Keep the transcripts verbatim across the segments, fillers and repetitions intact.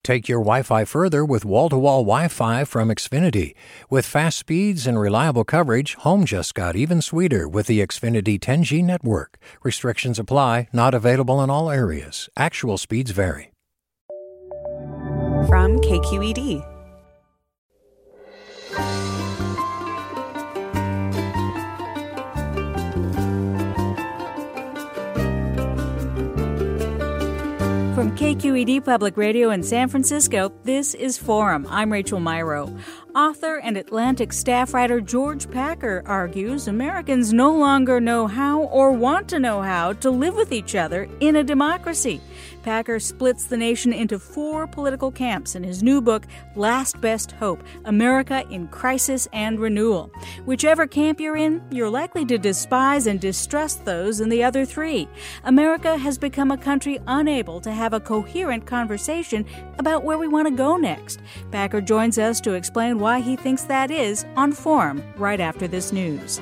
Take your Wi-Fi further with wall-to-wall Wi-Fi from Xfinity. With fast speeds and reliable coverage, home just got even sweeter with the Xfinity ten G network. Restrictions apply, not available in all areas. Actual speeds vary. From K Q E D. From K Q E D Public Radio in San Francisco, this is Forum. I'm Rachel Myrow. Author and Atlantic staff writer George Packer argues Americans no longer know how or want to know how to live with each other in a democracy. Packer splits the nation into four political camps in his new book, Last Best Hope, America in Crisis and Renewal. Whichever camp you're in, you're likely to despise and distrust those in the other three. America has become a country unable to have a coherent conversation about where we want to go next. Packer joins us to explain why he thinks that is on Forum right after this news.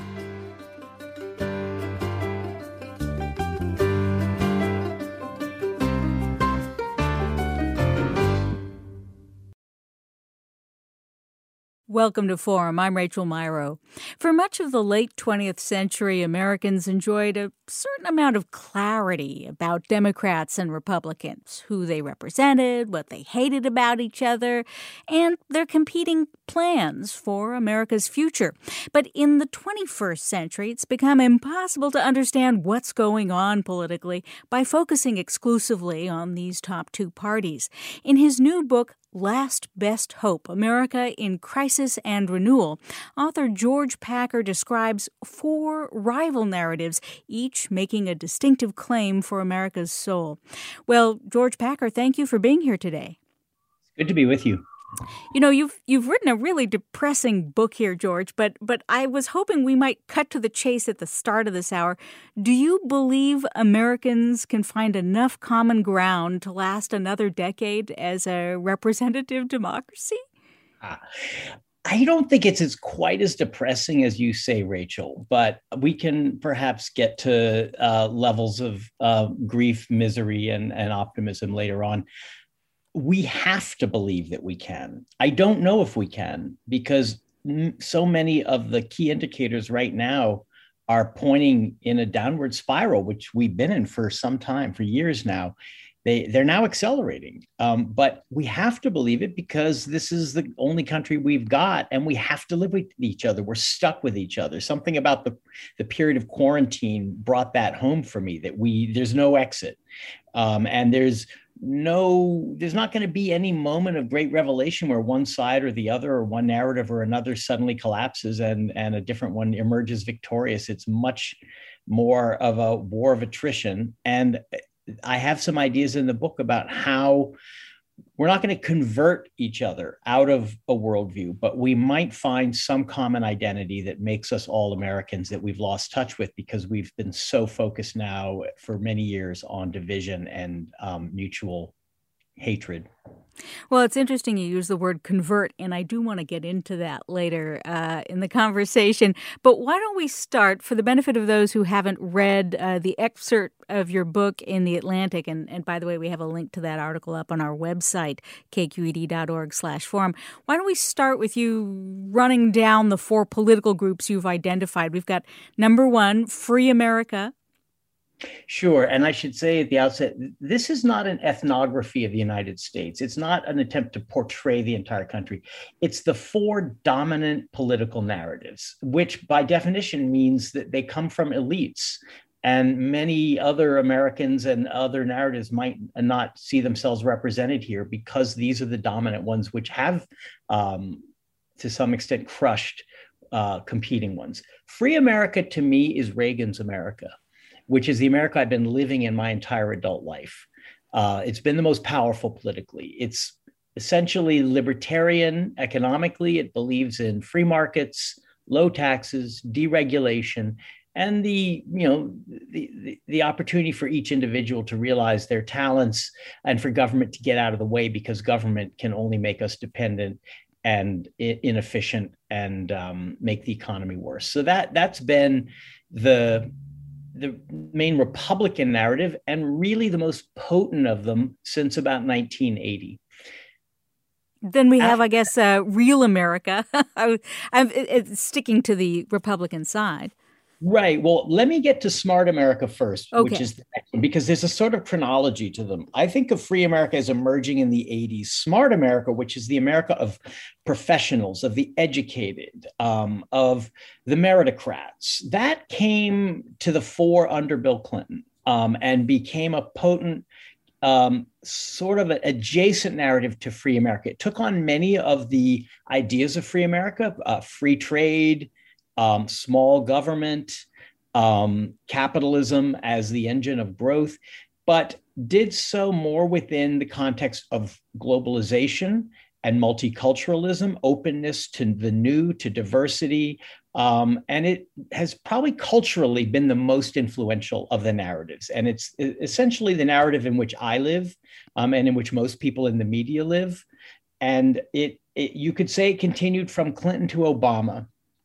Welcome to Forum. I'm Rachel Myrow. For much of the late twentieth century, Americans enjoyed a certain amount of clarity about Democrats and Republicans, who they represented, what they hated about each other, and their competing plans for America's future. But in the twenty-first century, it's become impossible to understand what's going on politically by focusing exclusively on these top two parties. In his new book, Last Best Hope, America in Crisis and Renewal, author George Packer describes four rival narratives, each making a distinctive claim for America's soul. Well, George Packer, thank you for being here today. It's good to be with you. You know, you've you've written a really depressing book here, George, but but I was hoping we might cut to the chase at the start of this hour. Do you believe Americans can find enough common ground to last another decade as a representative democracy? Ah, I don't think it's as quite as depressing as you say, Rachel, but we can perhaps get to uh, levels of uh, grief, misery, and, and optimism later on. We have to believe that we can. I don't know if we can, because so many of the key indicators right now are pointing in a downward spiral, which we've been in for some time, for years now. They, they're now accelerating. Um, but we have to believe it because this is the only country we've got, and we have to live with each other. We're stuck with each other. Something about the, the period of quarantine brought that home for me, that we there's no exit. Um, and there's no, there's not going to be any moment of great revelation where one side or the other, or one narrative or another suddenly collapses and, and a different one emerges victorious. It's much more of a war of attrition. And I have some ideas in the book about how we're not going to convert each other out of a worldview, but we might find some common identity that makes us all Americans that we've lost touch with because we've been so focused now for many years on division and um, mutual hatred. Well, it's interesting you use the word convert, and I do want to get into that later uh, in the conversation. But why don't we start, for the benefit of those who haven't read uh, the excerpt of your book in The Atlantic, and, and by the way, we have a link to that article up on our website, k q e d dot org slash forum. Why don't we start with you running down the four political groups you've identified? We've got number one, Free America. Sure. And I should say at the outset, this is not an ethnography of the United States. It's not an attempt to portray the entire country. It's the four dominant political narratives, which by definition means that they come from elites. And many other Americans and other narratives might not see themselves represented here because these are the dominant ones, which have, um, to some extent, crushed uh, competing ones. Free America, to me, is Reagan's America, which is the America I've been living in my entire adult life. Uh, it's been the most powerful politically. It's essentially libertarian economically. It believes in free markets, low taxes, deregulation, and the, you know, the, the, the opportunity for each individual to realize their talents and for government to get out of the way because government can only make us dependent and inefficient and um, make the economy worse. So that, that's been the, the main Republican narrative, and really the most potent of them since about nineteen eighty. Then we have, I guess, uh, real America. I, I'm it's sticking to the Republican side. Right. Well, let me get to Smart America first, Okay. which is the next one, because there's a sort of chronology to them. I think of Free America as emerging in the eighties. Smart America, which is the America of professionals, of the educated, um, of the meritocrats, that came to the fore under Bill Clinton um, and became a potent um, sort of an adjacent narrative to Free America. It took on many of the ideas of Free America, uh, free trade, Um, small government, um, capitalism as the engine of growth, but did so more within the context of globalization and multiculturalism, openness to the new, to diversity. Um, and it has probably culturally been the most influential of the narratives. And it's essentially the narrative in which I live um, and in which most people in the media live. And it, it you could say it continued from Clinton to Obama.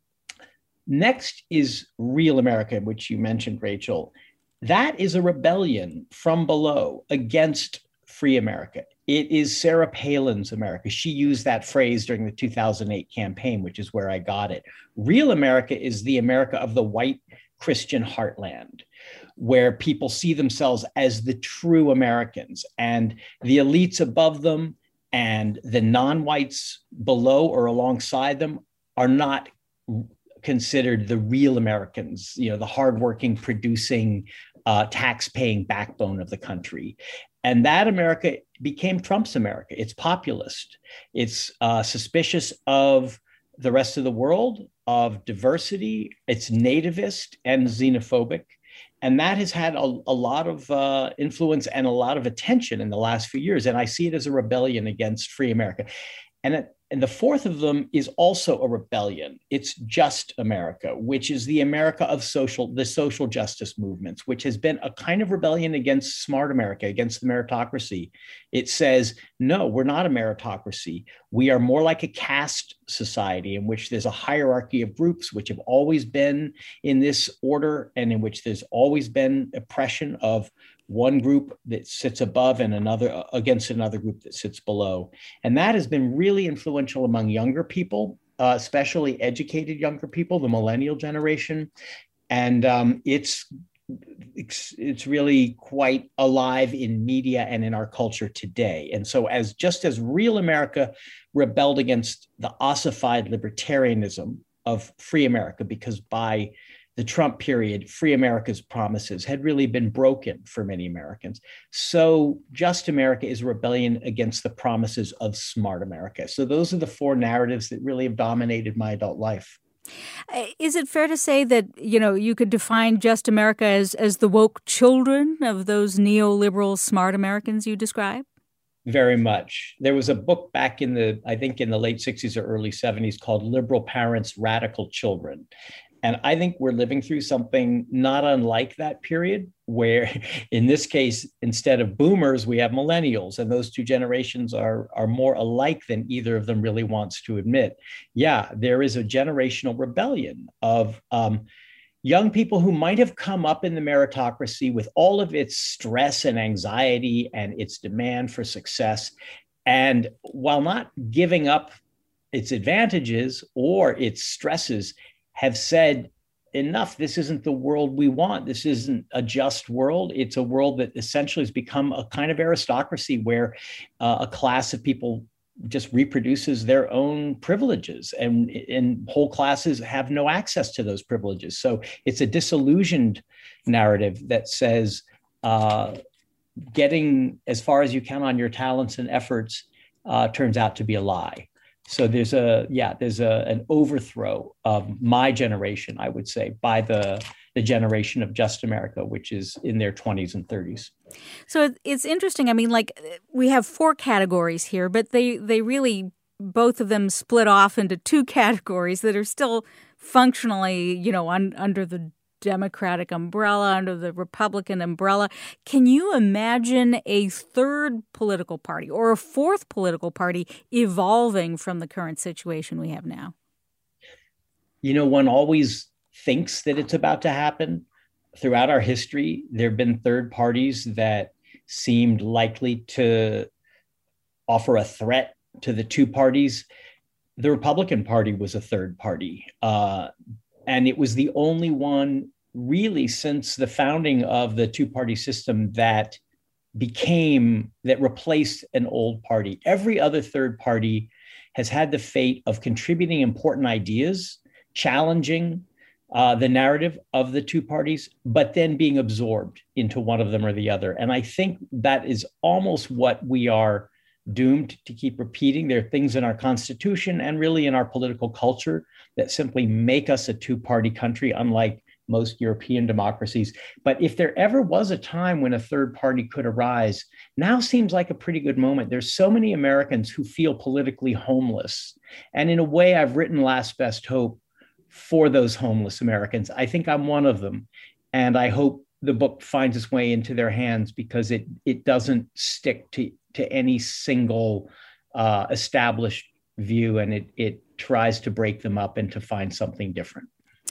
Next is Real America, which you mentioned, Rachel. That is a rebellion from below against Free America. It is Sarah Palin's America. She used that phrase during the two thousand eight campaign, which is where I got it. Real America is the America of the white Christian heartland, where people see themselves as the true Americans, and the elites above them and the non-whites below or alongside them are not considered the real Americans, you know, the hardworking, producing, uh, tax-paying backbone of the country. And that America became Trump's America. It's populist. It's uh, suspicious of the rest of the world, of diversity. It's nativist and xenophobic. And that has had a, a lot of uh, influence and a lot of attention in the last few years. And I see it as a rebellion against Free America. And it, And the fourth of them is also a rebellion. It's Just America, which is the America of social, the social justice movements, which has been a kind of rebellion against Smart America, against the meritocracy. It says, no, we're not a meritocracy. We are more like a caste society in which there's a hierarchy of groups, which have always been in this order, and in which there's always been oppression of one group that sits above and another against another group that sits below. And that has been really influential among younger people, uh, especially educated younger people, the millennial generation. And um, it's, it's, it's really quite alive in media and in our culture today. And so as just as Real America rebelled against the ossified libertarianism of Free America, because by the Trump period, Free America's promises had really been broken for many Americans. So Just America is a rebellion against the promises of Smart America. So those are the four narratives that really have dominated my adult life. Is it fair to say that, you know, you could define Just America as, as the woke children of those neoliberal smart Americans you describe? Very much. There was a book back in the, I think in the late sixties or early seventies called Liberal Parents, Radical Children. And I think we're living through something not unlike that period, where in this case, instead of boomers, we have millennials. And those two generations are, are more alike than either of them really wants to admit. Yeah, there is a generational rebellion of um, young people who might have come up in the meritocracy with all of its stress and anxiety and its demand for success. And while not giving up its advantages or its stresses, have said, enough, this isn't the world we want. This isn't a just world. It's a world that essentially has become a kind of aristocracy where uh, a class of people just reproduces their own privileges, and, and whole classes have no access to those privileges. So it's a disillusioned narrative that says uh, getting as far as you can on your talents and efforts uh, turns out to be a lie. So there's a, yeah, there's a, an overthrow of my generation, I would say, by the, the generation of Just America, which is in their twenties and thirties. So it's interesting. I mean, like, we have four categories here, but they, they really, both of them split off into two categories that are still functionally, you know, un, under the Democratic umbrella, under the Republican umbrella. Can you imagine a third political party or a fourth political party evolving from the current situation we have now? You know, one always thinks that it's about to happen. Throughout our history, there have been third parties that seemed likely to offer a threat to the two parties, the Republican Party was a third party. Uh, and it was the only one really since the founding of the two-party system that became, that replaced an old party. Every other third party has had the fate of contributing important ideas, challenging uh, the narrative of the two parties, but then being absorbed into one of them or the other. And I think that is almost what we are doomed to keep repeating. There are things in our Constitution and really in our political culture that simply make us a two-party country, unlike most European democracies. But if there ever was a time when a third party could arise, now seems like a pretty good moment. There's so many Americans who feel politically homeless. And in a way, I've written Last Best Hope for those homeless Americans. I think I'm one of them. And I hope the book finds its way into their hands because it it doesn't stick to, to any single uh, established view, and it it tries to break them up and to find something different.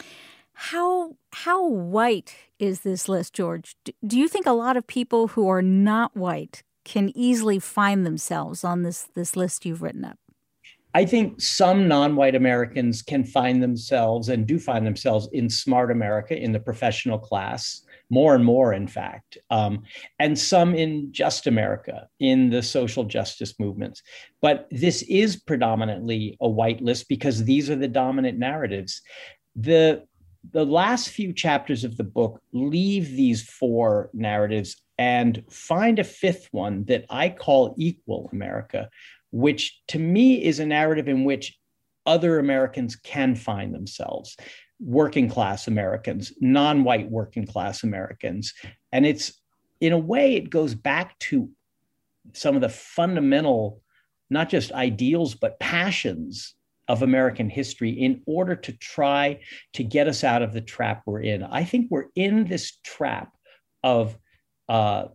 How how white is this list, George? Do you think a lot of people who are not white can easily find themselves on this, this list you've written up? I think some non-white Americans can find themselves and do find themselves in smart America, in the professional class, more and more, in fact, um, and some in just America, in the social justice movements. But this is predominantly a white list because these are the dominant narratives. The The last few chapters of the book leave these four narratives and find a fifth one that I call Equal America, which to me is a narrative in which other Americans can find themselves, working class Americans, non-white working class Americans. And it's, in a way, it goes back to some of the fundamental, not just ideals, but passions of American history in order to try to get us out of the trap we're in. I think we're in this trap of uh,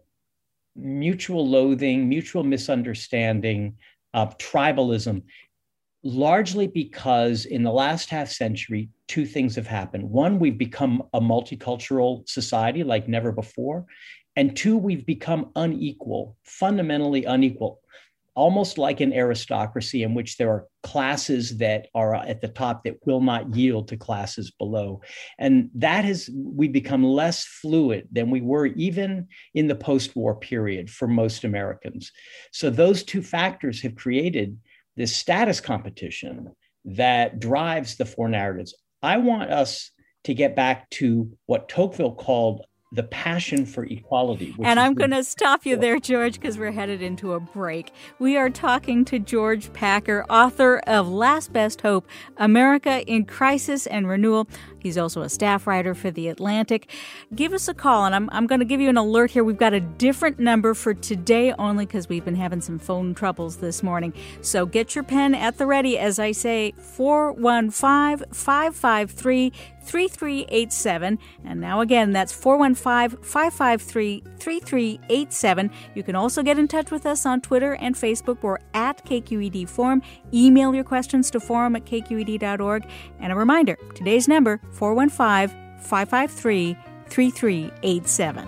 mutual loathing, mutual misunderstanding, of tribalism, largely because in the last half century, two things have happened. One, we've become a multicultural society like never before. And two, we've become unequal, fundamentally unequal, almost like an aristocracy in which there are classes that are at the top that will not yield to classes below. And that has, we become less fluid than we were even in the post-war period for most Americans. So those two factors have created this status competition that drives the four narratives. I want us to get back to what Tocqueville called the passion for equality. And I'm going to stop you there, George, because we're headed into a break. We are talking to George Packer, author of Last Best Hope, America in Crisis and Renewal. He's also a staff writer for The Atlantic. Give us a call, and I'm, I'm going to give you an alert here. We've got a different number for today only because we've been having some phone troubles this morning. So get your pen at the ready as I say four one five, five five three, three three eight seven. And now again, that's four one five, five five three, three three eight seven. You can also get in touch with us on Twitter and Facebook. We're at K Q E D Forum. Email your questions to forum at k q e d dot org. And a reminder, today's number, four one five, five five three, three three eight seven.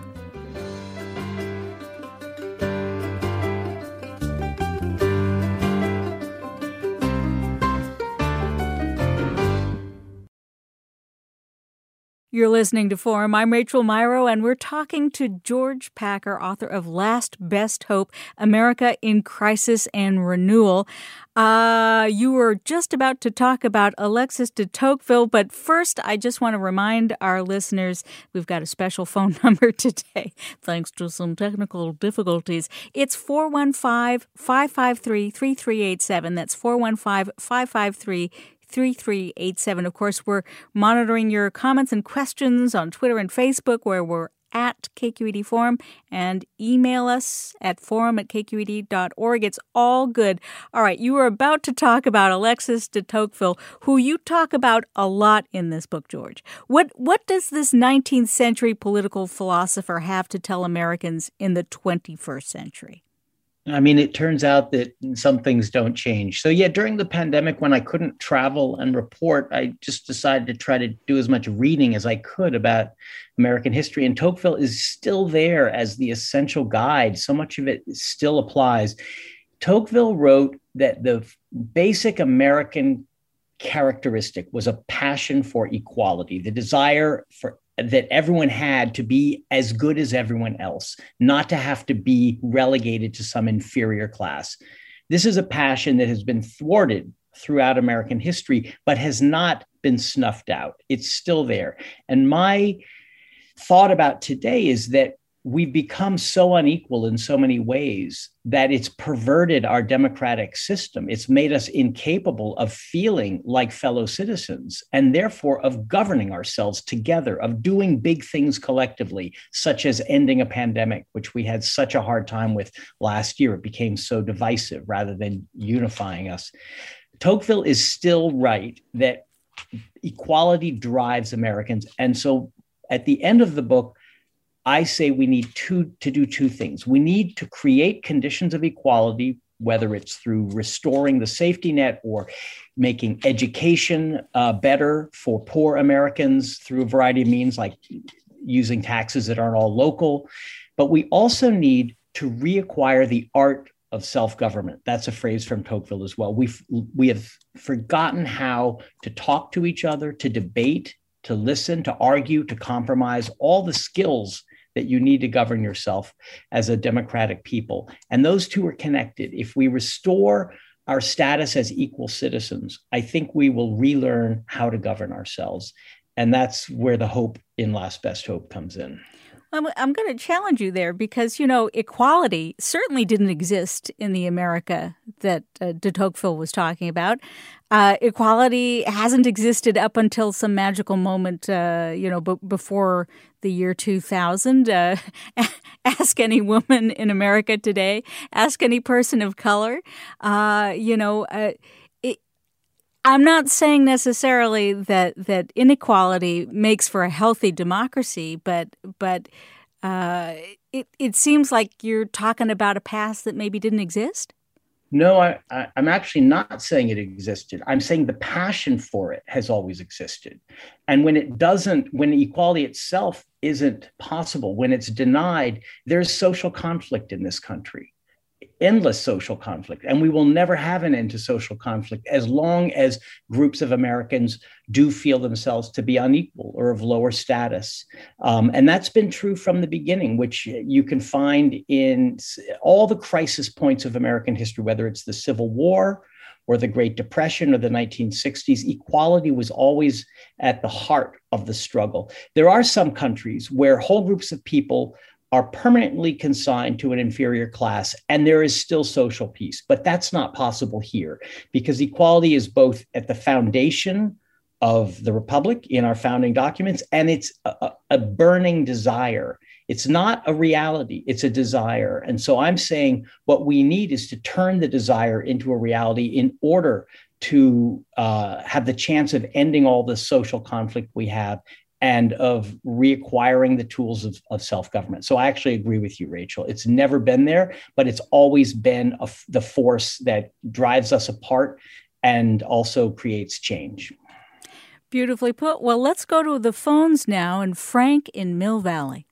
You're listening to Forum. I'm Rachel Myrow, and we're talking to George Packer, author of Last Best Hope, America in Crisis and Renewal. Uh, you were just about to talk about Alexis de Tocqueville, but first I just want to remind our listeners we've got a special phone number today, thanks to some technical difficulties. It's four one five, five five three, three three eight seven. That's four one five, five five three, three three eight seven. three three eight seven. Of course, we're monitoring your comments and questions on Twitter and Facebook, where we're at K Q E D Forum, and email us at forum at k q e d dot org. It's all good. All right, you were about to talk about Alexis de Tocqueville, who you talk about a lot in this book, George. What what does this nineteenth century political philosopher have to tell Americans in the twenty-first century? I mean, it turns out that some things don't change. So yeah, during the pandemic, when I couldn't travel and report, I just decided to try to do as much reading as I could about American history. And Tocqueville is still there as the essential guide. So much of it still applies. Tocqueville wrote that the basic American characteristic was a passion for equality, the desire for that everyone had to be as good as everyone else, not to have to be relegated to some inferior class. This is a passion that has been thwarted throughout American history, but has not been snuffed out. It's still there. And my thought about today is that we've become so unequal in so many ways that it's perverted our democratic system. It's made us incapable of feeling like fellow citizens and therefore of governing ourselves together, of doing big things collectively, such as ending a pandemic, which we had such a hard time with last year. It became so divisive rather than unifying us. Tocqueville is still right that equality drives Americans. And so at the end of the book, I say we need two, to do two things. We need to create conditions of equality, whether it's through restoring the safety net or making education uh, better for poor Americans through a variety of means, like using taxes that aren't all local. But we also need to reacquire the art of self-government. That's a phrase from Tocqueville as well. We've, we have forgotten how to talk to each other, to debate, to listen, to argue, to compromise, all the skills that you need to govern yourself as a democratic people. And those two are connected. If we restore our status as equal citizens, I think we will relearn how to govern ourselves. And that's where the hope in Last Best Hope comes in. I'm, I'm going to challenge you there because, you know, equality certainly didn't exist in the America that uh, de Tocqueville was talking about. Uh, equality hasn't existed up until some magical moment, uh, you know, b- before the year two thousand. Uh, ask any woman in America today. Ask any person of color. Uh, you know, uh, it, I'm not saying necessarily that that inequality makes for a healthy democracy, but but uh, it it seems like you're talking about a past that maybe didn't exist. No, I, I, I'm actually not saying it existed. I'm saying the passion for it has always existed. And when it doesn't, when equality itself isn't possible, when it's denied, there's social conflict in this country, endless social conflict. And we will never have an end to social conflict as long as groups of Americans do feel themselves to be unequal or of lower status. Um, and that's been true from the beginning, which you can find in all the crisis points of American history, whether it's the Civil War or the Great Depression or the nineteen sixties. Equality was always at the heart of the struggle. There are some countries where whole groups of people are permanently consigned to an inferior class, and there is still social peace. But that's not possible here because equality is both at the foundation of the Republic in our founding documents, and it's a, a burning desire. It's not a reality, it's a desire. And so I'm saying what we need is to turn the desire into a reality in order to uh, have the chance of ending all the social conflict we have and of reacquiring the tools of, of self-government. So I actually agree with you, Rachel. It's never been there, but it's always been a, the force that drives us apart and also creates change. Beautifully put. Well, let's go to the phones now, and Frank in Mill Valley.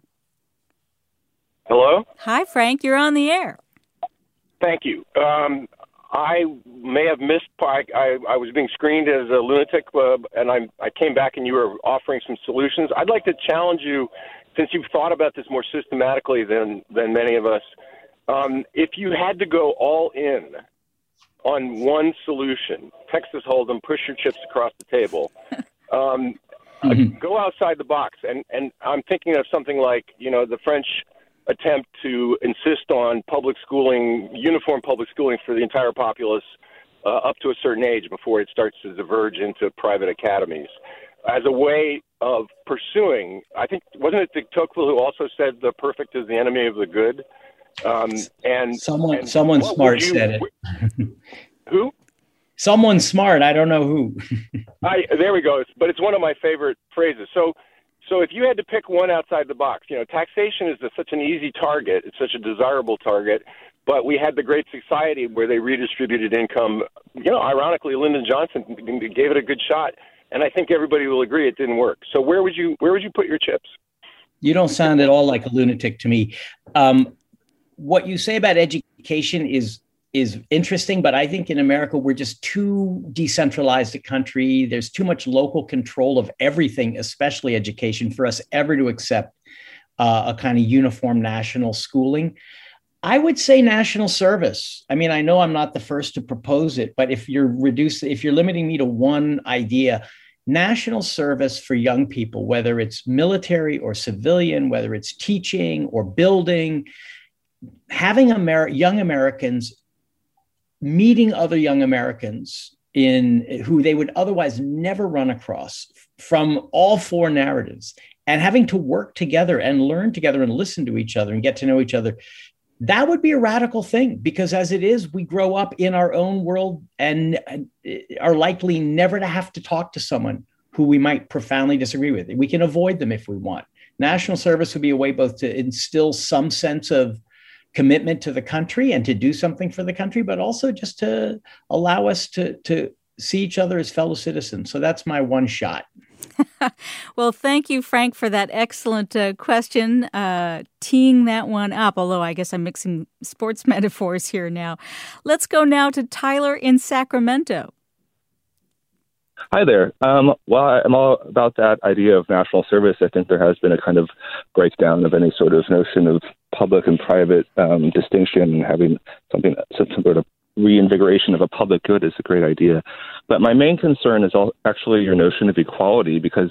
Hello? Hi, Frank. You're on the air. Thank you. Um, I may have missed, I, I, I was being screened as a lunatic, uh, and I, I came back and you were offering some solutions. I'd like to challenge you, since you've thought about this more systematically than, than many of us. Um, if you had to go all in on one solution, Texas Hold'em, push your chips across the table, um, mm-hmm. uh, go outside the box. And, and I'm thinking of something like, you know, the French attempt to insist on public schooling, uniform public schooling for the entire populace uh, up to a certain age before it starts to diverge into private academies. As a way of pursuing, I think, wasn't it de Tocqueville who also said the perfect is the enemy of the good? Um, and Someone, and someone smart you, said it. Who? Someone smart. I don't know who. I, there we go. But it's one of my favorite phrases. So So if you had to pick one outside the box, you know, taxation is a, such an easy target. It's such a desirable target. But we had the Great Society where they redistributed income. You know, ironically, Lyndon Johnson gave it a good shot. And I think everybody will agree it didn't work. So where would you where would you put your chips? You don't sound at all like a lunatic to me. Um, what you say about education is is interesting, but I think in America, we're just too decentralized a country. There's too much local control of everything, especially education, for us ever to accept uh, a kind of uniform national schooling. I would say national service. I mean, I know I'm not the first to propose it, but if you're reducing, if you're limiting me to one idea, national service for young people, whether it's military or civilian, whether it's teaching or building, having Amer- young Americans meeting other young Americans in who they would otherwise never run across from all four narratives, and having to work together and learn together and listen to each other and get to know each other. That would be a radical thing, because as it is, we grow up in our own world and are likely never to have to talk to someone who we might profoundly disagree with. We can avoid them if we want. National service would be a way both to instill some sense of commitment to the country and to do something for the country, but also just to allow us to, to see each other as fellow citizens. So that's my one shot. Well, thank you, Frank, for that excellent uh, question, uh, teeing that one up, although I guess I'm mixing sports metaphors here now. Let's go now to Tyler in Sacramento. Hi there. Um, well, I'm all about that idea of national service. I think there has been a kind of breakdown of any sort of notion of public and private um, distinction, and having something, some sort of reinvigoration of a public good is a great idea. But my main concern is all, actually your notion of equality, because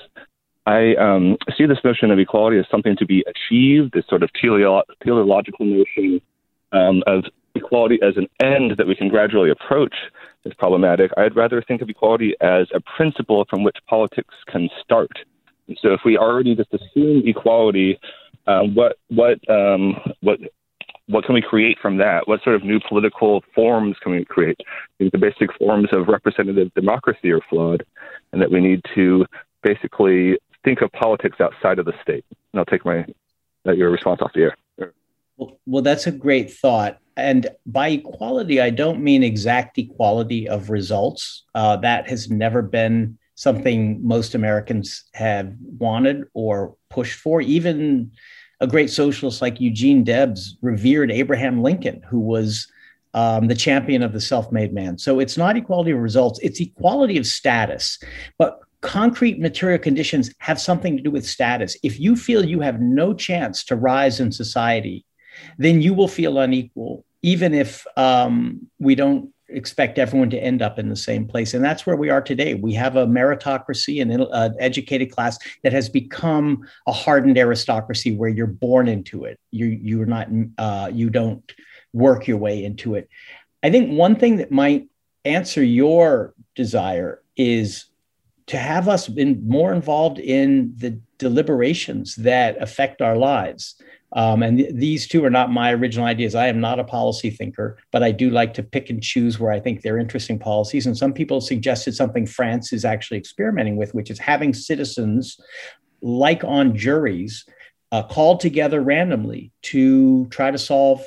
I um, see this notion of equality as something to be achieved, this sort of teleo- teleological notion um, of equality as an end that we can gradually approach is problematic. I'd rather think of equality as a principle from which politics can start. And so if we already just assume equality, uh, what what um, what what can we create from that? What sort of new political forms can we create? I think the basic forms of representative democracy are flawed, and that we need to basically think of politics outside of the state. And I'll take my uh, your response off the air. Well, well, that's a great thought. And by equality, I don't mean exact equality of results. Uh, that has never been something most Americans have wanted or pushed for. Even a great socialist like Eugene Debs revered Abraham Lincoln, who was um, the champion of the self-made man. So it's not equality of results, it's equality of status. But concrete material conditions have something to do with status. If you feel you have no chance to rise in society, then you will feel unequal, even if um, we don't expect everyone to end up in the same place. And that's where we are today. We have a meritocracy and an uh, educated class that has become a hardened aristocracy where you're born into it. You, you're not, uh, you don't work your way into it. I think one thing that might answer your desire is to have us been more involved in the deliberations that affect our lives. Um, and th- these two are not my original ideas. I am not a policy thinker, but I do like to pick and choose where I think they're interesting policies. And some people suggested something France is actually experimenting with, which is having citizens, like on juries, uh, called together randomly to try to solve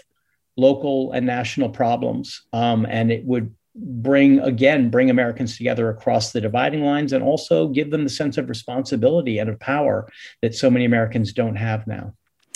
local and national problems. Um, and it would bring, again, bring Americans together across the dividing lines, and also give them the sense of responsibility and of power that so many Americans don't have now.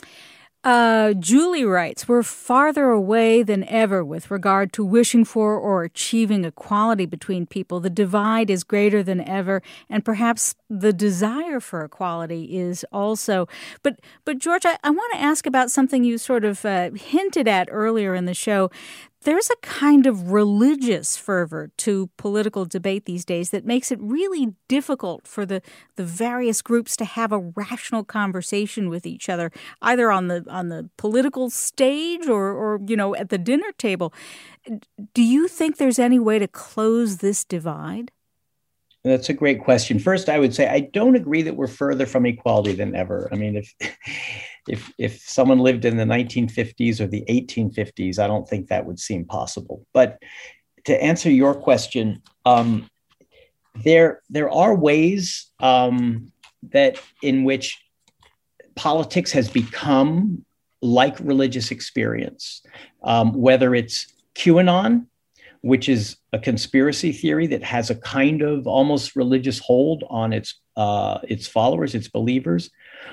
Uh, Julie writes, we're farther away than ever with regard to wishing for or achieving equality between people. The divide is greater than ever, and perhaps the desire for equality is also. But, but George, I, I want to ask about something you sort of uh, hinted at earlier in the show. There's a kind of religious fervor to political debate these days that makes it really difficult for the, the various groups to have a rational conversation with each other, either on the on the political stage or, or you know, at the dinner table. Do you think there's any way to close this divide? That's a great question. First, I would say I don't agree that we're further from equality than ever. I mean, if if if someone lived in the nineteen fifties or the eighteen fifties, I don't think that would seem possible. But to answer your question, um, there there are ways um, that in which politics has become like religious experience, um, whether it's QAnon, which is a conspiracy theory that has a kind of almost religious hold on its uh, its followers, its believers,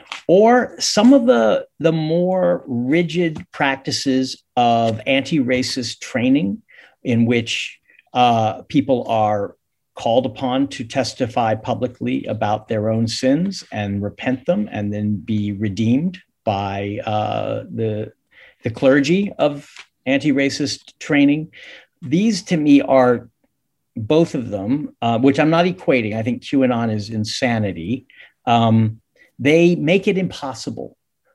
or some of the, the more rigid practices of anti-racist training, in which uh, people are called upon to testify publicly about their own sins and repent them and then be redeemed by uh, the, the clergy of anti-racist training. These to me are both of them, uh, which I'm not equating. I think QAnon is insanity. Um, they make it impossible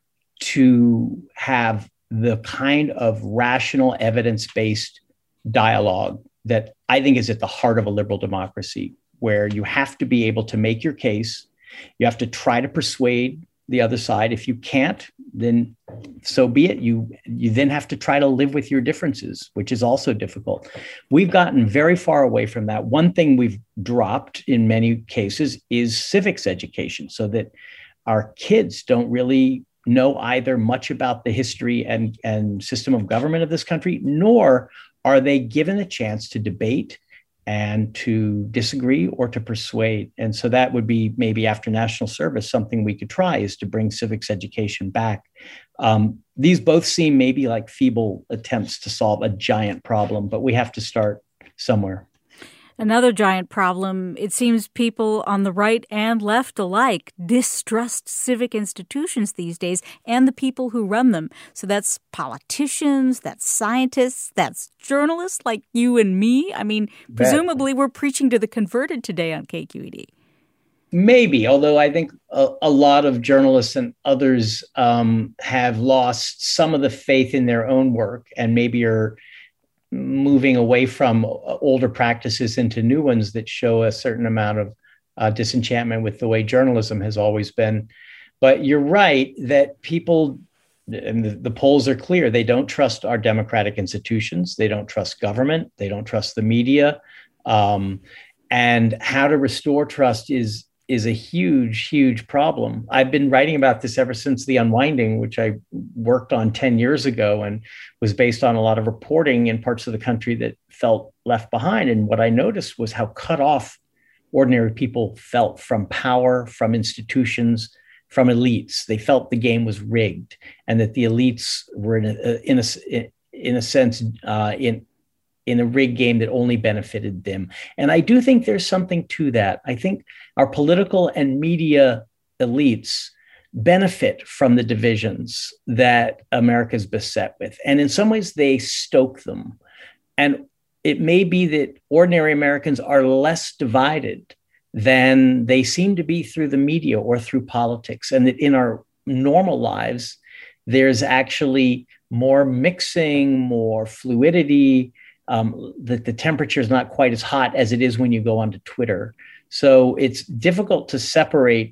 to have the kind of rational, evidence-based dialogue that I think is at the heart of a liberal democracy, where you have to be able to make your case. You have to try to persuade the other side. If you can't, then so be it. You, you then have to try to live with your differences, which is also difficult. We've gotten very far away from that. One thing we've dropped in many cases is civics education, so that our kids don't really know either much about the history and, and system of government of this country, nor are they given a chance to debate and to disagree or to persuade. And so that would be maybe after national service, something we could try is to bring civics education back. Um, these both seem maybe like feeble attempts to solve a giant problem, but we have to start somewhere. Another giant problem, it seems people on the right and left alike distrust civic institutions these days and the people who run them. So that's politicians, that's scientists, that's journalists like you and me. I mean, presumably we're preaching to the converted today on K Q E D. Maybe, although I think a, a lot of journalists and others um, have lost some of the faith in their own work and maybe are moving away from older practices into new ones that show a certain amount of uh, disenchantment with the way journalism has always been. But you're right that people, and the, the polls are clear, they don't trust our democratic institutions. They don't trust government. They don't trust the media. Um, and how to restore trust is is a huge, huge problem. I've been writing about this ever since The Unwinding, which I worked on ten years ago and was based on a lot of reporting in parts of the country that felt left behind. And what I noticed was how cut off ordinary people felt from power, from institutions, from elites. They felt the game was rigged and that the elites were in a, in a, in a sense uh, in in a rigged game that only benefited them. And I do think there's something to that. I think our political and media elites benefit from the divisions that America's beset with. And in some ways, they stoke them. And it may be that ordinary Americans are less divided than they seem to be through the media or through politics. And that in our normal lives, there's actually more mixing, more fluidity, Um, that the temperature is not quite as hot as it is when you go onto Twitter. So it's difficult to separate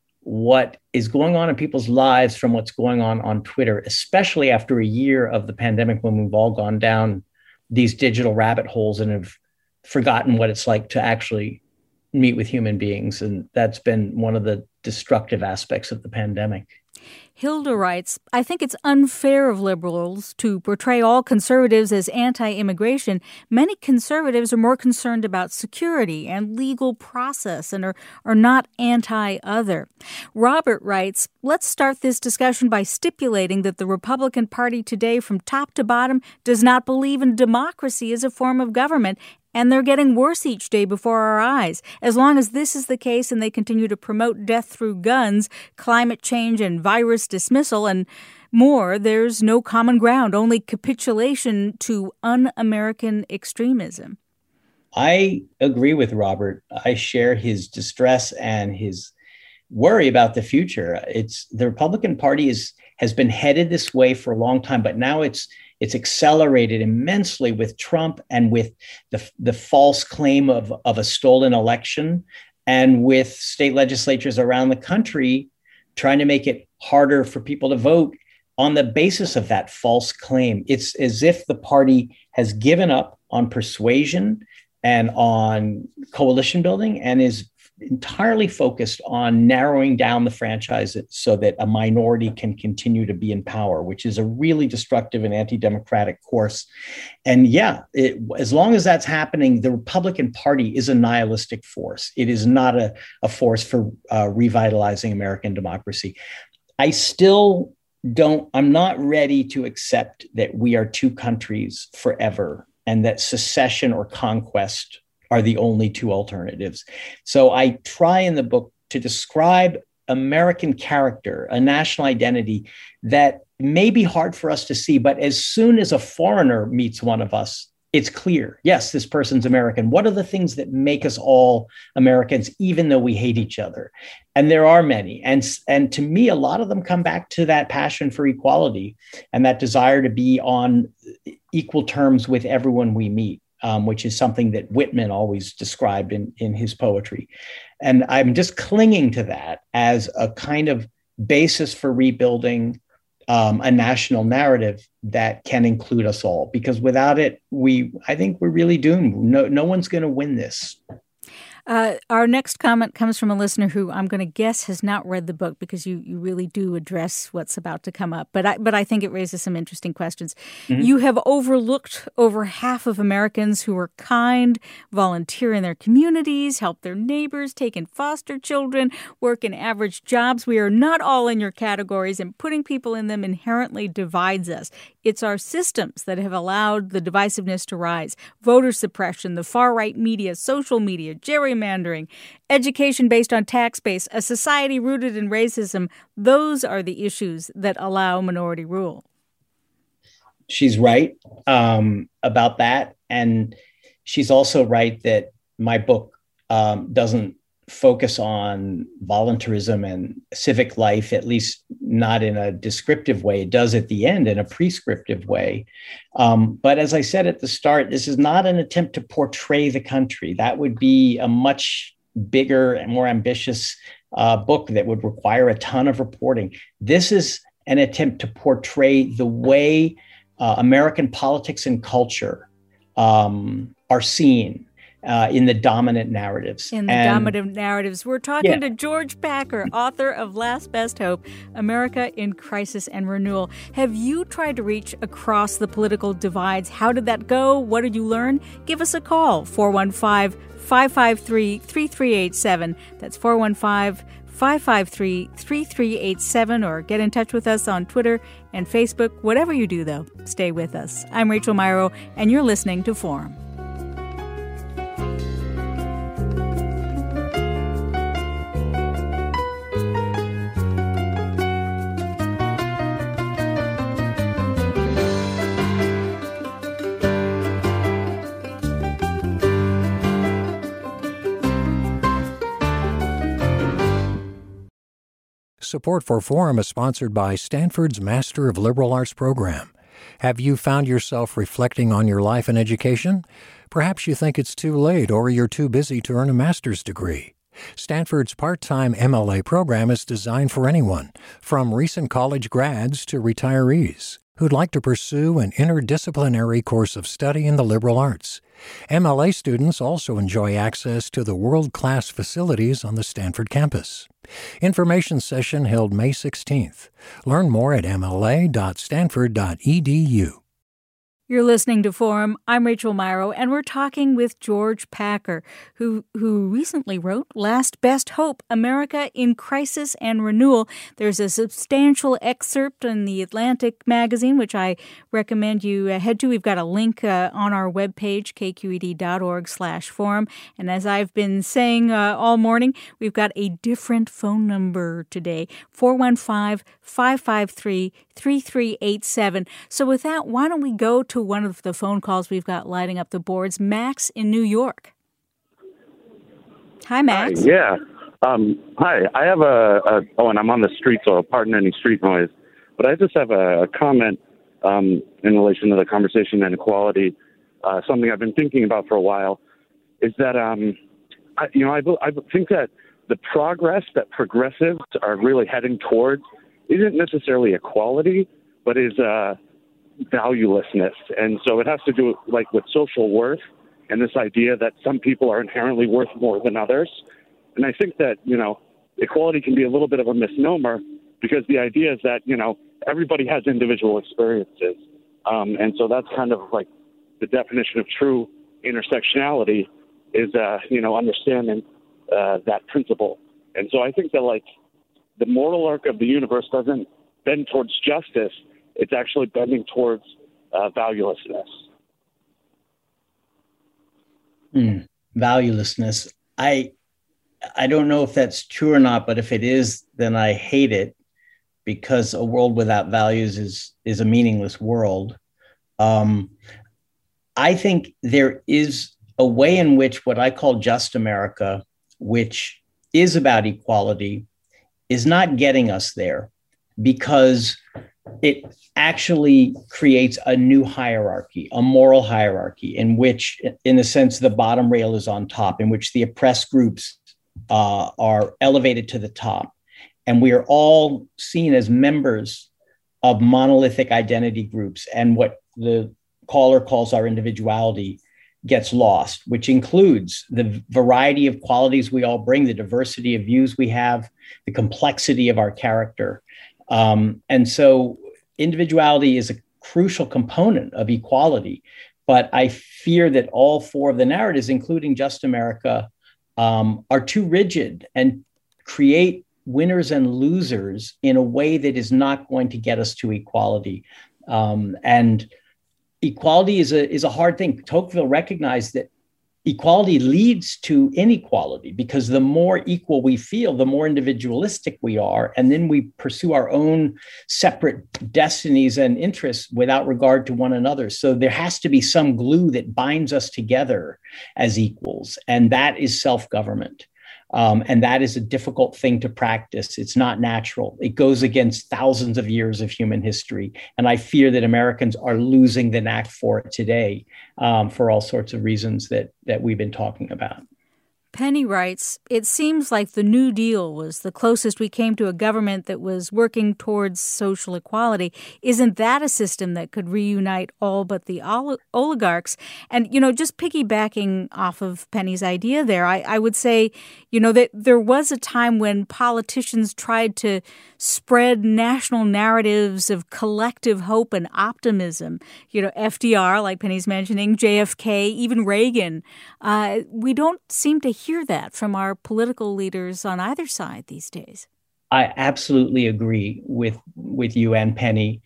what is going on in people's lives from what's going on on Twitter, especially after a year of the pandemic when we've all gone down these digital rabbit holes and have forgotten what it's like to actually meet with human beings. And that's been one of the destructive aspects of the pandemic. Hilda writes, I think it's unfair of liberals to portray all conservatives as anti-immigration. Many conservatives are more concerned about security and legal process and are, are not anti-other. Robert writes, let's start this discussion by stipulating that the Republican Party today from top to bottom does not believe in democracy as a form of government, and they're getting worse each day before our eyes. As long as this is the case and they continue to promote death through guns, climate change and virus dismissal and more, there's no common ground, only capitulation to un-American extremism. I agree with Robert. I share his distress and his worry about the future. It's the Republican Party is has been headed this way for a long time, but now it's It's accelerated immensely with Trump and with the, the false claim of, of a stolen election and with state legislatures around the country trying to make it harder for people to vote on the basis of that false claim. It's as if the party has given up on persuasion and on coalition building and is entirely focused on narrowing down the franchise so that a minority can continue to be in power, which is a really destructive and anti-democratic course. And yeah, it, as long as that's happening, the Republican Party is a nihilistic force. It is not a, a force for uh, revitalizing American democracy. I still don't, I'm not ready to accept that we are two countries forever and that secession or conquest are the only two alternatives. So I try in the book to describe American character, a national identity that may be hard for us to see, but as soon as a foreigner meets one of us, it's clear, yes, this person's American. What are the things that make us all Americans, even though we hate each other? And there are many. And, and to me, a lot of them come back to that passion for equality and that desire to be on equal terms with everyone we meet, um, which is something that Whitman always described in, in his poetry. And I'm just clinging to that as a kind of basis for rebuilding Um, a national narrative that can include us all, because without it, we, I think we're really doomed. No, no one's going to win this. Uh, our next comment comes from a listener who I'm going to guess has not read the book, because you, you really do address what's about to come up. But I, but I think it raises some interesting questions. Mm-hmm. You have overlooked over half of Americans who are kind, volunteer in their communities, help their neighbors, take in foster children, work in average jobs. We are not all in your categories, and putting people in them inherently divides us. It's our systems that have allowed the divisiveness to rise. Voter suppression, the far-right media, social media, gerrymandering, education based on tax base, a society rooted in racism. Those are the issues that allow minority rule. She's right um, about that. And she's also right that my book um, doesn't focus on voluntarism and civic life, at least not in a descriptive way. It does at the end in a prescriptive way. Um, but as I said at the start, this is not an attempt to portray the country. That would be a much bigger and more ambitious uh, book that would require a ton of reporting. This is an attempt to portray the way uh, American politics and culture um, are seen Uh, in the dominant narratives. In the and, dominant narratives. We're talking yeah. to George Packer, author of Last Best Hope, America in Crisis and Renewal. Have you tried to reach across the political divides? How did that go? What did you learn? Give us a call, four one five, five five three, three three eight seven. That's four one five, five five three, three three eight seven, or get in touch with us on Twitter and Facebook. Whatever you do, though, stay with us. I'm Rachel Myrow, and you're listening to Forum. Support for Forum is sponsored by Stanford's Master of Liberal Arts program. Have you found yourself reflecting on your life and education? Perhaps you think it's too late or you're too busy to earn a master's degree. Stanford's part-time M L A program is designed for anyone, from recent college grads to retirees, who'd like to pursue an interdisciplinary course of study in the liberal arts. M L A students also enjoy access to the world-class facilities on the Stanford campus. Information session held May sixteenth. Learn more at m l a dot stanford dot e d u. You're listening to Forum. I'm Rachel Myrow, and we're talking with George Packer, who who recently wrote Last Best Hope, America in Crisis and Renewal. There's a substantial excerpt in the Atlantic magazine, which I recommend you head to. We've got a link uh, on our webpage, k q e d dot org slash forum. And as I've been saying uh, all morning, we've got a different phone number today, four one five, five five three, three three eight seven. So with that, why don't we go to one of the phone calls we've got lighting up the boards. Max in New York. Hi, Max. Hi, yeah. Um, hi. I have a, a, oh, and I'm on the street, so pardon any street noise. But I just have a, a comment um, in relation to the conversation and equality. Uh, something I've been thinking about for a while is that, um, I, you know, I, I think that the progress that progressives are really heading towards isn't necessarily equality, but is uh, valuelessness. And so it has to do like with social worth and this idea that some people are inherently worth more than others. And I think that, you know, equality can be a little bit of a misnomer because the idea is that, you know, everybody has individual experiences. Um, and so that's kind of like the definition of true intersectionality is, uh, you know, understanding uh, that principle. And so I think that like the moral arc of the universe doesn't bend towards justice. It's actually bending towards uh, valuelessness. Mm, valuelessness. I I don't know if that's true or not, but if it is, then I hate it, because a world without values is is a meaningless world. Um, I think there is a way in which what I call Just America, which is about equality, is not getting us there, because it actually creates a new hierarchy, a moral hierarchy, in which, in a sense, the bottom rail is on top, in which the oppressed groups uh, are elevated to the top. And we are all seen as members of monolithic identity groups. And what the caller calls our individuality gets lost, which includes the variety of qualities we all bring, the diversity of views we have, the complexity of our character. Um, and so individuality is a crucial component of equality. But I fear that all four of the narratives, including Just America, um, are too rigid and create winners and losers in a way that is not going to get us to equality. Um, and equality is a, is a hard thing. Tocqueville recognized that equality leads to inequality, because the more equal we feel, the more individualistic we are. And then we pursue our own separate destinies and interests without regard to one another. So there has to be some glue that binds us together as equals. And that is self-government. Um, and that is a difficult thing to practice. It's not natural. It goes against thousands of years of human history. And I fear that Americans are losing the knack for it today, um, for all sorts of reasons that, that we've been talking about. Penny writes, it seems like the New Deal was the closest we came to a government that was working towards social equality. Isn't that a system that could reunite all but the ol- oligarchs? And, you know, just piggybacking off of Penny's idea there, I, I would say, you know, that there was a time when politicians tried to spread national narratives of collective hope and optimism. You know, F D R, like Penny's mentioning, J F K, even Reagan. Uh, we don't seem to hear that from our political leaders on either side these days. I absolutely agree with, with you and Penny.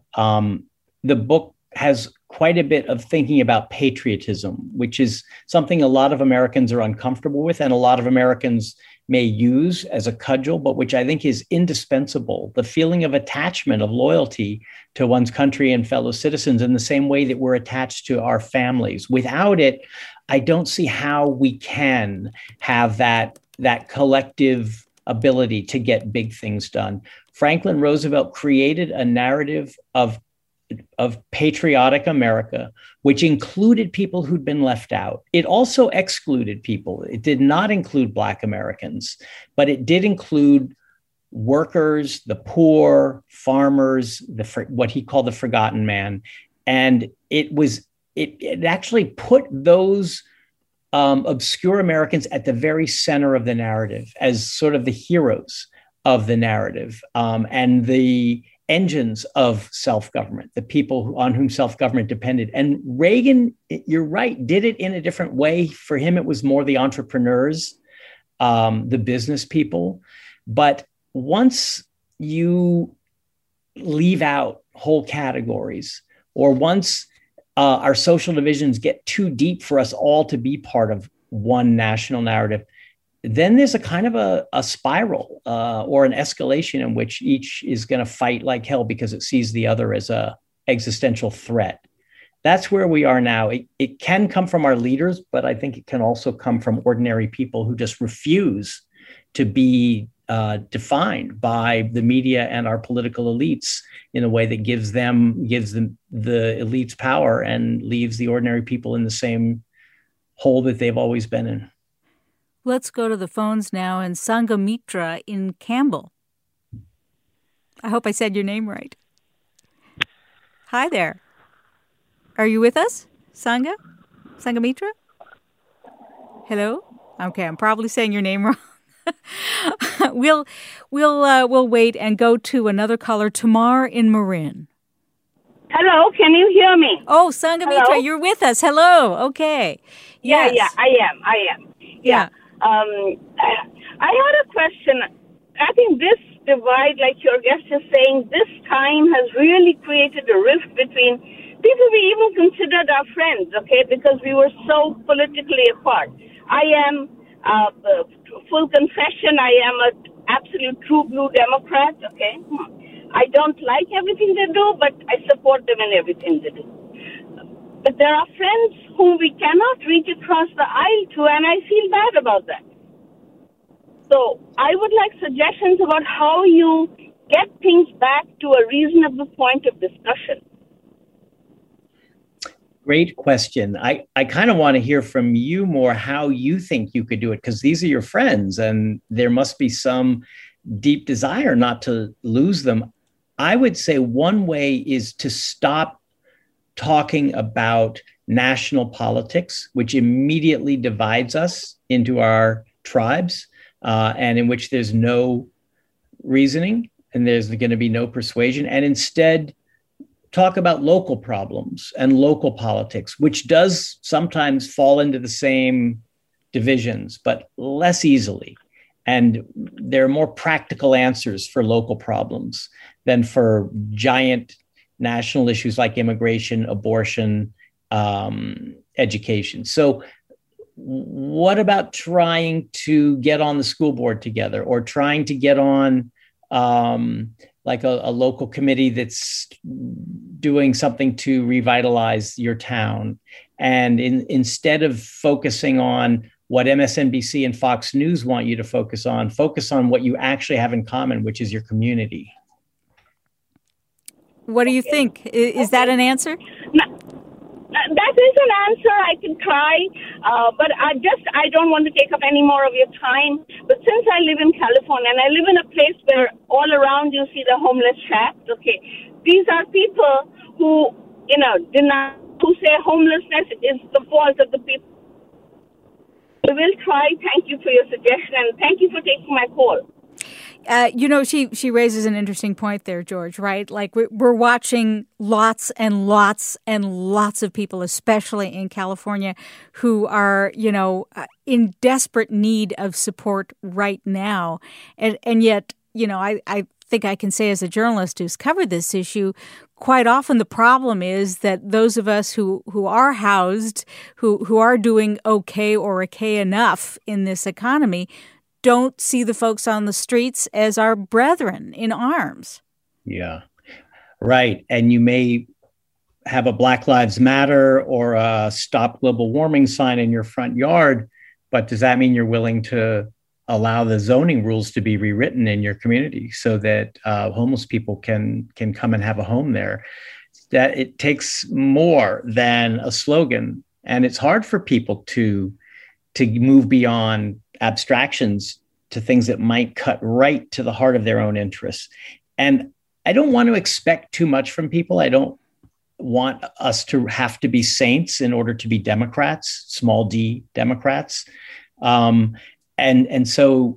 Um, the book has quite a bit of thinking about patriotism, which is something a lot of Americans are uncomfortable with, and a lot of Americans may use as a cudgel, but which I think is indispensable. The feeling of attachment, of loyalty to one's country and fellow citizens in the same way that we're attached to our families. Without it, I don't see how we can have that, that collective ability to get big things done. Franklin Roosevelt created a narrative of of patriotic America, which included people who'd been left out. It also excluded people. It did not include Black Americans, but it did include workers, the poor, farmers, the what he called the forgotten man. And it was it, it actually put those um, obscure Americans at the very center of the narrative as sort of the heroes of the narrative, um, and the engines of self-government, the people who, on whom self-government depended. And Reagan, you're right, did it in a different way. For him, it was more the entrepreneurs, um, the business people. But once you leave out whole categories, or once uh, our social divisions get too deep for us all to be part of one national narrative, then there's a kind of a, a spiral uh, or an escalation in which each is going to fight like hell because it sees the other as a existential threat. That's where we are now. It, it can come from our leaders, but I think it can also come from ordinary people who just refuse to be uh, defined by the media and our political elites in a way that gives them, gives them the elites power and leaves the ordinary people in the same hole that they've always been in. Let's go to the phones now, and Sangamitra in Campbell. I hope I said your name right. Hi there. Are you with us, Sangha? Sangamitra? Hello? Okay, I'm probably saying your name wrong. we'll we'll uh, we'll wait and go to another caller, Tamar in Marin. Hello, can you hear me? Oh, Sangamitra, you're with us. Hello. Okay. Yeah, yes. yeah, I am. I am. Yeah. yeah. Um, I had a question. I think this divide, like your guest is saying, this time has really created a rift between people we even considered our friends, okay, because we were so politically apart. I am, uh, full confession, I am an absolute true blue Democrat, okay. I don't like everything they do, but I support them in everything they do. But there are friends whom we cannot reach across the aisle to, and I feel bad about that. So I would like suggestions about how you get things back to a reasonable point of discussion. Great question. I, I kind of want to hear from you more how you think you could do it, because these are your friends and there must be some deep desire not to lose them. I would say one way is to stop talking about national politics, which immediately divides us into our tribes, uh, and in which there's no reasoning and there's going to be no persuasion, and instead talk about local problems and local politics, which does sometimes fall into the same divisions, but less easily. And there are more practical answers for local problems than for giant national issues like immigration, abortion, um, education. So what about trying to get on the school board together, or trying to get on um, like a, a local committee that's doing something to revitalize your town? And in, instead of focusing on what M S N B C and Fox News want you to focus on, focus on what you actually have in common, which is your community. What do you think? Is that an answer? No, that is an answer. I can try, uh, but I just, I don't want to take up any more of your time. But since I live in California and I live in a place where all around you see the homeless shacks, okay, these are people who, you know, deny, who say homelessness is the fault of the people. We will try. Thank you for your suggestion, and thank you for taking my call. Uh, you know, she she raises an interesting point there, George, right? Like we're, we're watching lots and lots and lots of people, especially in California, who are, you know, in desperate need of support right now. And and yet, you know, I, I think I can say as a journalist who's covered this issue, quite often the problem is that those of us who, who are housed, who, who are doing okay or okay enough in this economy, don't see the folks on the streets as our brethren in arms. Yeah, right. And you may have a Black Lives Matter or a Stop Global Warming sign in your front yard, but does that mean you're willing to allow the zoning rules to be rewritten in your community so that uh, homeless people can can come and have a home there? That it takes more than a slogan, and it's hard for people to to move beyond abstractions to things that might cut right to the heart of their own interests. And I don't want to expect too much from people. I don't want us to have to be saints in order to be Democrats, small d Democrats. Um, and, and so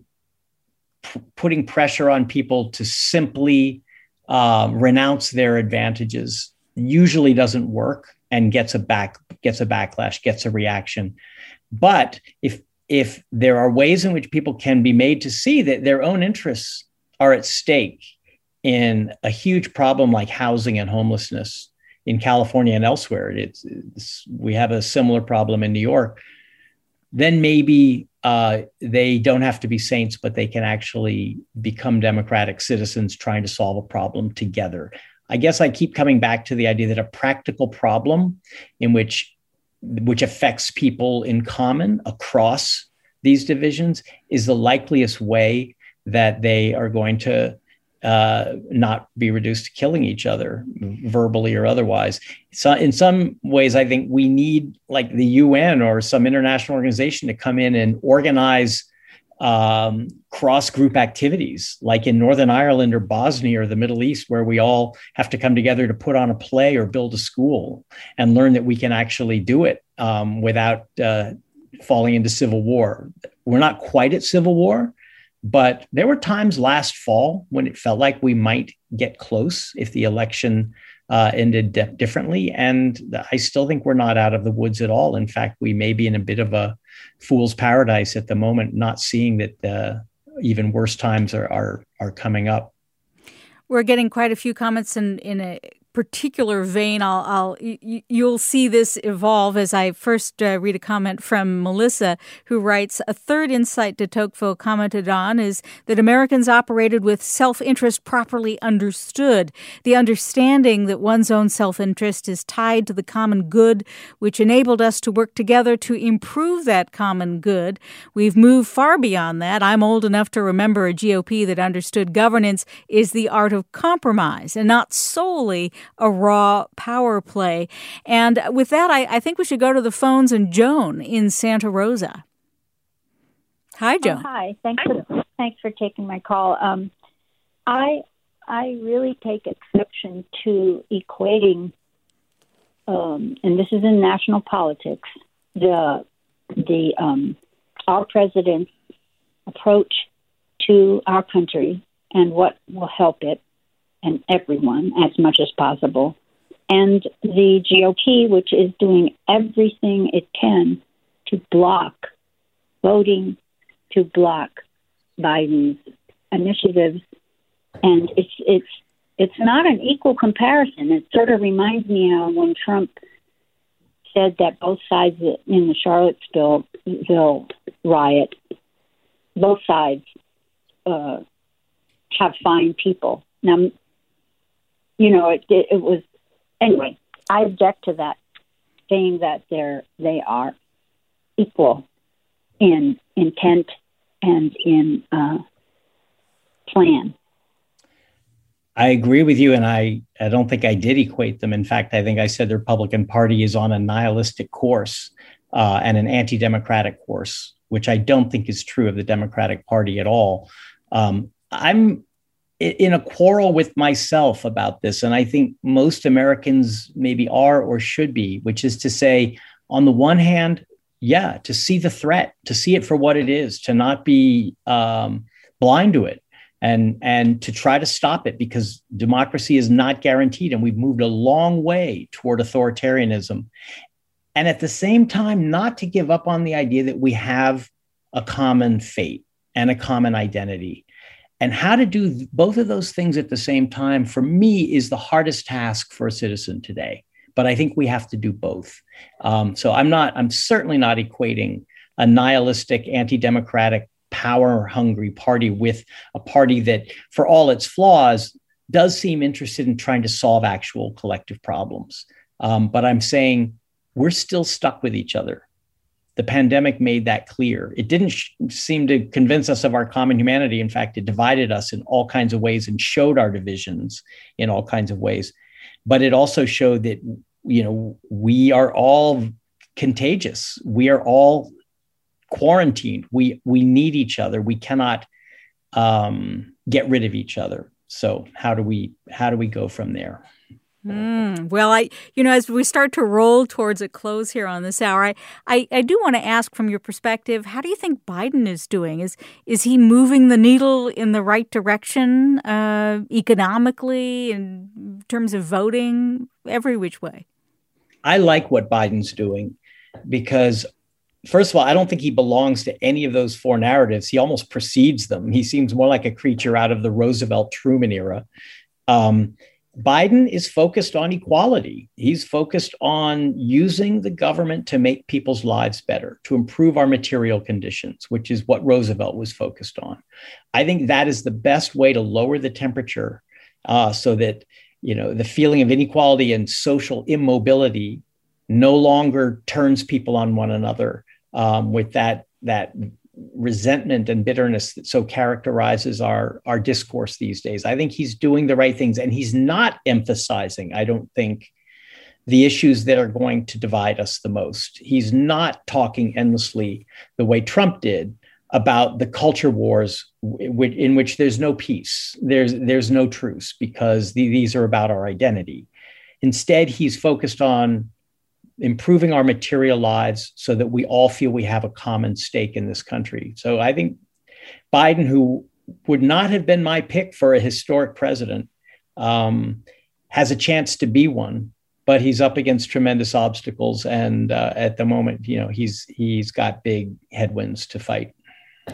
p- putting pressure on people to simply uh, renounce their advantages usually doesn't work and gets a back gets a backlash, gets a reaction. But if if there are ways in which people can be made to see that their own interests are at stake in a huge problem like housing and homelessness in California and elsewhere, it's, it's we have a similar problem in New York, then maybe uh, they don't have to be saints, but they can actually become democratic citizens trying to solve a problem together. I guess I keep coming back to the idea that a practical problem in which which affects people in common across these divisions is the likeliest way that they are going to uh, not be reduced to killing each other, verbally or otherwise. So in some ways, I think we need like the U N or some international organization to come in and organize um, cross-group activities, like in Northern Ireland or Bosnia or the Middle East, where we all have to come together to put on a play or build a school and learn that we can actually do it um, without uh, falling into civil war. We're not quite at civil war, but there were times last fall when it felt like we might get close if the election uh, ended de- differently. And I still think we're not out of the woods at all. In fact, we may be in a bit of a fool's paradise at the moment, not seeing that uh, even worse times are, are are coming up. We're getting quite a few comments in, in a particular vein, I'll, I'll y- you'll see this evolve as I first uh, read a comment from Melissa, who writes, a third insight de Tocqueville commented on is that Americans operated with self-interest properly understood. The understanding that one's own self-interest is tied to the common good, which enabled us to work together to improve that common good. We've moved far beyond that. I'm old enough to remember a G O P that understood governance is the art of compromise and not solely a raw power play. And with that, I, I think we should go to the phones and Joan in Santa Rosa. Hi, Joan. Oh, hi. Thanks for, thanks for taking my call. Um, I I really take exception to equating, um, and this is in national politics, the the um, our president's approach to our country and what will help it and everyone as much as possible, and the G O P, which is doing everything it can to block voting, to block Biden's initiatives, and it's it's it's not an equal comparison. It sort of reminds me of when Trump said that both sides in the Charlottesville riot, both sides uh, have fine people. Now, you know, it, it, it was, anyway, I object to that, saying that they're, they are equal in intent and in uh, plan. I agree with you, and I, I don't think I did equate them. In fact, I think I said the Republican Party is on a nihilistic course uh, and an anti-democratic course, which I don't think is true of the Democratic Party at all. Um, I'm in a quarrel with myself about this, and I think most Americans maybe are or should be, which is to say, on the one hand, yeah, to see the threat, to see it for what it is, to not be um, blind to it, and and to try to stop it, because democracy is not guaranteed, and we've moved a long way toward authoritarianism. And at the same time, not to give up on the idea that we have a common fate and a common identity. And how to do both of those things at the same time, for me, is the hardest task for a citizen today. But I think we have to do both. Um, so I'm not, I'm certainly not equating a nihilistic, anti-democratic, power-hungry party with a party that, for all its flaws, does seem interested in trying to solve actual collective problems. Um, but I'm saying we're still stuck with each other. The pandemic made that clear. It didn't sh- seem to convince us of our common humanity. In fact, it divided us in all kinds of ways and showed our divisions in all kinds of ways. But it also showed that, you know, we are all contagious. We are all quarantined. We we need each other. We cannot um, get rid of each other. So how do we how do we go from there? Mm, well, I, you know, as we start to roll towards a close here on this hour, I, I, I do want to ask, from your perspective, how do you think Biden is doing? Is is he moving the needle in the right direction uh, economically, in terms of voting, every which way? I like what Biden's doing because, first of all, I don't think he belongs to any of those four narratives. He almost precedes them. He seems more like a creature out of the Roosevelt Truman era. Um, Biden is focused on equality. He's focused on using the government to make people's lives better, to improve our material conditions, which is what Roosevelt was focused on. I think that is the best way to lower the temperature uh, so that, you know, the feeling of inequality and social immobility no longer turns people on one another um, with that, that resentment and bitterness that so characterizes our, our discourse these days. I think he's doing the right things, and he's not emphasizing, I don't think, the issues that are going to divide us the most. He's not talking endlessly the way Trump did about the culture wars in which there's no peace, there's, there's no truce, because the, these are about our identity. Instead, he's focused on improving our material lives so that we all feel we have a common stake in this country. So I think Biden, who would not have been my pick for a historic president, um, has a chance to be one, but he's up against tremendous obstacles. And uh, at the moment, you know, he's he's got big headwinds to fight.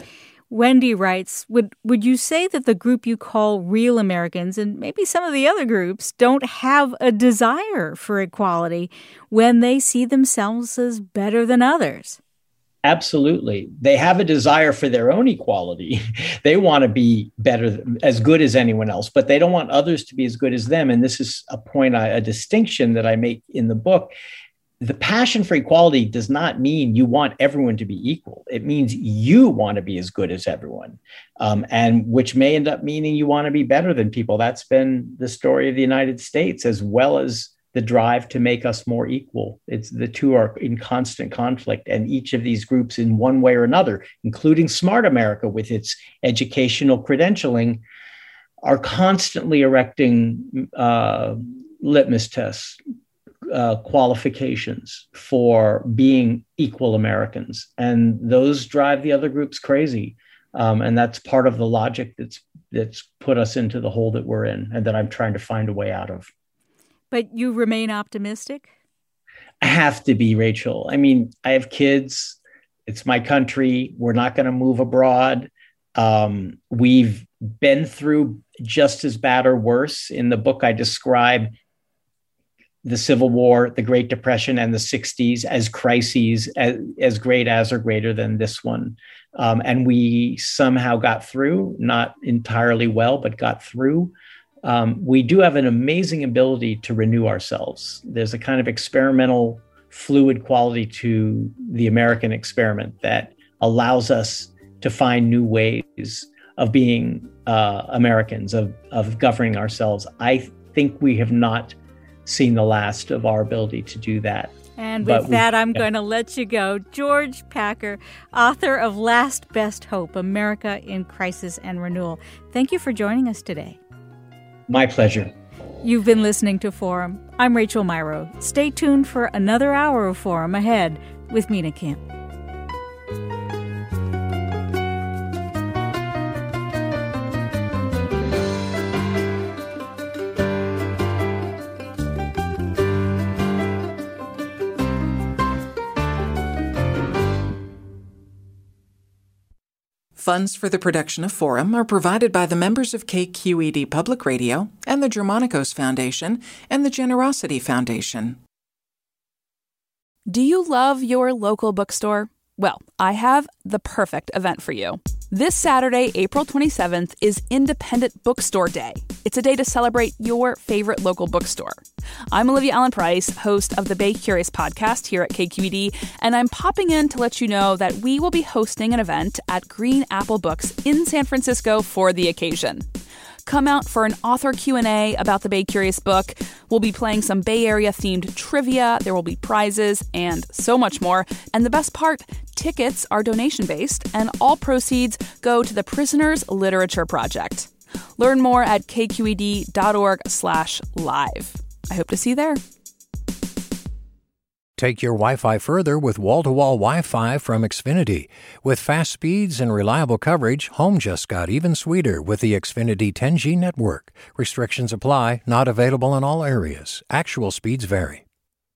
Wendy writes, would would you say that the group you call Real Americans and maybe some of the other groups don't have a desire for equality when they see themselves as better than others? Absolutely. They have a desire for their own equality. They want to be better, as good as anyone else, but they don't want others to be as good as them. And this is a point, I, a distinction that I make in the book. The passion for equality does not mean you want everyone to be equal. It means you want to be as good as everyone, um, and which may end up meaning you want to be better than people. That's been the story of the United States, as well as the drive to make us more equal. It's the two are in constant conflict, and each of these groups in one way or another, including Smart America with its educational credentialing, are constantly erecting uh, litmus tests, uh, qualifications for being equal Americans. And those drive the other groups crazy. Um, and that's part of the logic that's that's put us into the hole that we're in and that I'm trying to find a way out of. But you remain optimistic? I have to be, Rachel. I mean, I have kids. It's my country. We're not going to move abroad. Um, we've been through just as bad or worse. In the book, I describe the Civil War, the Great Depression, and the sixties as crises as, as great as or greater than this one. Um, and we somehow got through, not entirely well, but got through. Um, we do have an amazing ability to renew ourselves. There's a kind of experimental, fluid quality to the American experiment that allows us to find new ways of being uh, Americans, of, of governing ourselves. I think we have not seen the last of our ability to do that. And with but that, we, I'm yeah. going to let you go. George Packer, author of Last Best Hope, America in Crisis and Renewal. Thank you for joining us today. My pleasure. You've been listening to Forum. I'm Rachel Myrow. Stay tuned for another hour of Forum ahead with Mina Kim. Funds for the production of Forum are provided by the members of K Q E D Public Radio and the Germanicos Foundation and the Generosity Foundation. Do you love your local bookstore? Well, I have the perfect event for you. This Saturday, April twenty-seventh, is Independent Bookstore Day. It's a day to celebrate your favorite local bookstore. I'm Olivia Allen Price, host of the Bay Curious podcast here at K Q E D, and I'm popping in to let you know that we will be hosting an event at Green Apple Books in San Francisco for the occasion. Come out for an author Q and A about the Bay Curious book. We'll be playing some Bay Area-themed trivia. There will be prizes and so much more. And the best part, tickets are donation-based, and all proceeds go to the Prisoners Literature Project. Learn more at kqed.org slash live. I hope to see you there. Take your Wi-Fi further with wall-to-wall Wi-Fi from Xfinity. With fast speeds and reliable coverage, home just got even sweeter with the Xfinity ten G network. Restrictions apply, not available in all areas. Actual speeds vary.